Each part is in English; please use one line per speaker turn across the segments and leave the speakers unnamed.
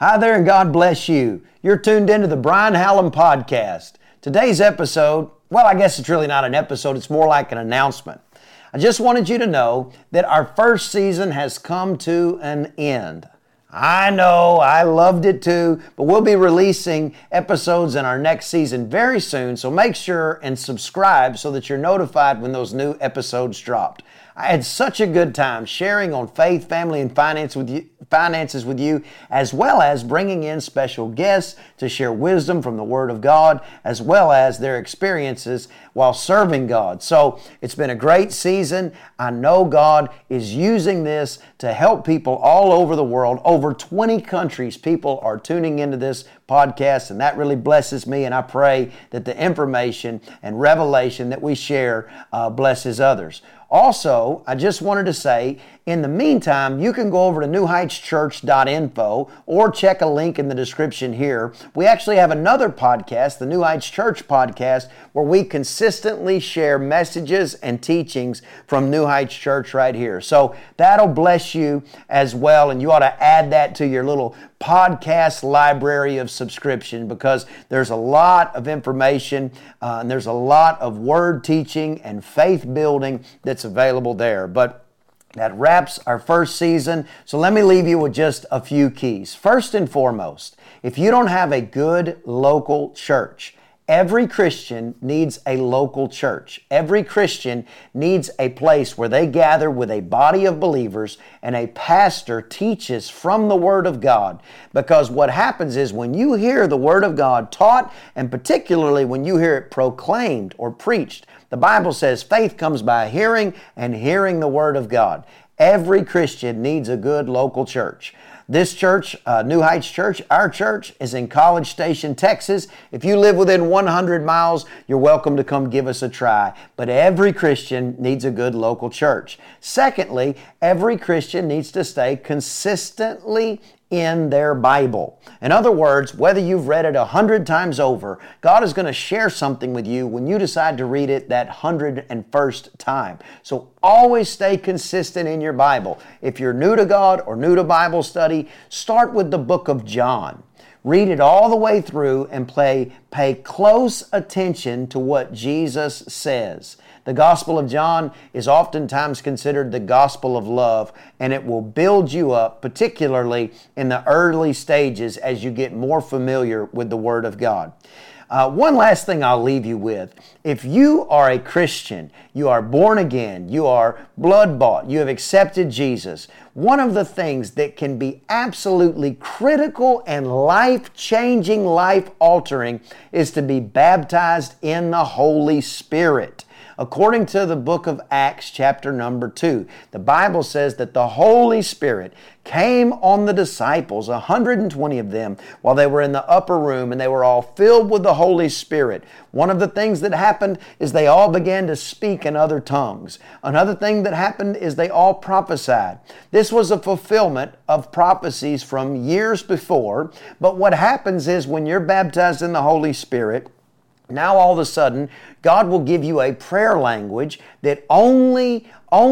Hi there and God bless you. You're tuned into the Brian Hallam Podcast. Today's episode, well, I guess it's really not an episode, it's more like an announcement. I just wanted you to know that our first season has come to an end. I know, I loved it too, but we'll be releasing episodes in our next season very soon, so make sure and subscribe so that you're notified when those new episodes dropped. I had such a good time sharing on faith, family, and finances with you, as well as bringing in special guests to share wisdom from the Word of God, as well as their experiences while serving God. So it's been a great season. I know God is using this to help people all over the world. Over 20 countries, people are tuning into this podcast, and that really blesses me, and I pray that the information and revelation that we share blesses others. Also, I just wanted to say, in the meantime, you can go over to newheightschurch.info or check a link in the description here. We actually have another podcast, the New Heights Church Podcast, where we consistently share messages and teachings from New Heights Church right here. So that'll bless you as well, and you ought to add that to your little podcast library of subscription, because there's a lot of information and there's a lot of word teaching and faith building that's available there. But that wraps our first season. So let me leave you with just a few keys. First and foremost, if you don't have a good local church, every Christian needs a local church. Every Christian needs a place where they gather with a body of believers and a pastor teaches from the Word of God. Because what happens is when you hear the Word of God taught, and particularly when you hear it proclaimed or preached, the Bible says faith comes by hearing, and hearing the Word of God. Every Christian needs a good local church. This church, New Heights Church, our church, is in College Station, Texas. If you live within 100 miles, you're welcome to come give us a try. But every Christian needs a good local church. Secondly, every Christian needs to stay consistently in their Bible. In other words, whether you've read it 100 times over, God is going to share something with you when you decide to read it that 101st time. So always stay consistent in your Bible. If you're new to God or new to Bible study, start with the book of John. Read it all the way through and pay close attention to what Jesus says. The Gospel of John is oftentimes considered the gospel of love, and it will build you up, particularly in the early stages as you get more familiar with the Word of God. One last thing I'll leave you with. If you are a Christian, you are born again, you are blood-bought, you have accepted Jesus, one of the things that can be absolutely critical and life-changing, life-altering is to be baptized in the Holy Spirit. According to the book of Acts, chapter number 2, the Bible says that the Holy Spirit came on the disciples, 120 of them, while they were in the upper room, and they were all filled with the Holy Spirit. One of the things that happened is they all began to speak in other tongues. Another thing that happened is they all prophesied. This was a fulfillment of prophecies from years before, but what happens is when you're baptized in the Holy Spirit, now all of a sudden, God will give you a prayer language that only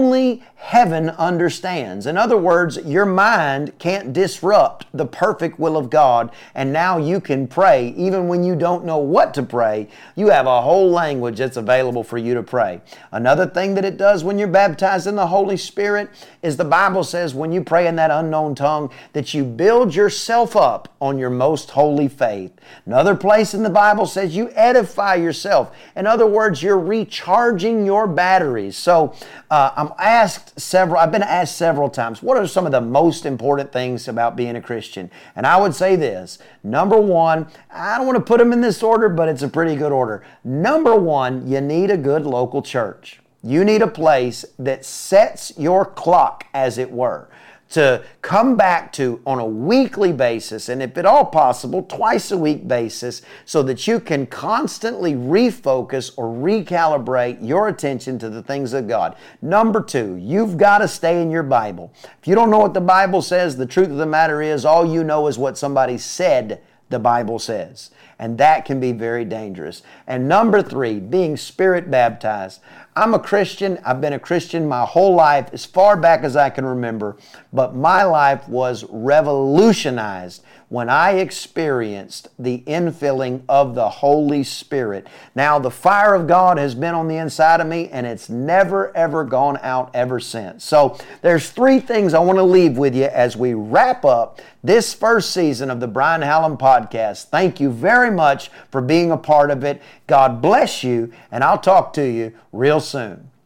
heaven understands. In other words, your mind can't disrupt the perfect will of God, and now you can pray. Even when you don't know what to pray, you have a whole language that's available for you to pray. Another thing that it does when you're baptized in the Holy Spirit is the Bible says when you pray in that unknown tongue that you build yourself up on your most holy faith. Another place in the Bible says you edify yourself. In other words, you're recharging your batteries. So I've been asked several times, what are some of the most important things about being a Christian? And I would say this. Number one, I don't want to put them in this order, but it's a pretty good order. Number one, you need a good local church. You need a place that sets your clock, as it were, to come back to on a weekly basis, and if at all possible, twice a week basis, so that you can constantly refocus or recalibrate your attention to the things of God. Number two, you've got to stay in your Bible. If you don't know what the Bible says, the truth of the matter is all you know is what somebody said the Bible says. And that can be very dangerous. And number three, being Spirit baptized. I'm a Christian. I've been a Christian my whole life, as far back as I can remember, but my life was revolutionized when I experienced the infilling of the Holy Spirit. Now, the fire of God has been on the inside of me, and it's never, ever gone out ever since. So there's three things I want to leave with you as we wrap up this first season of the Brian Hallam Podcast. Thank you very much for being a part of it. God bless you, and I'll talk to you real soon.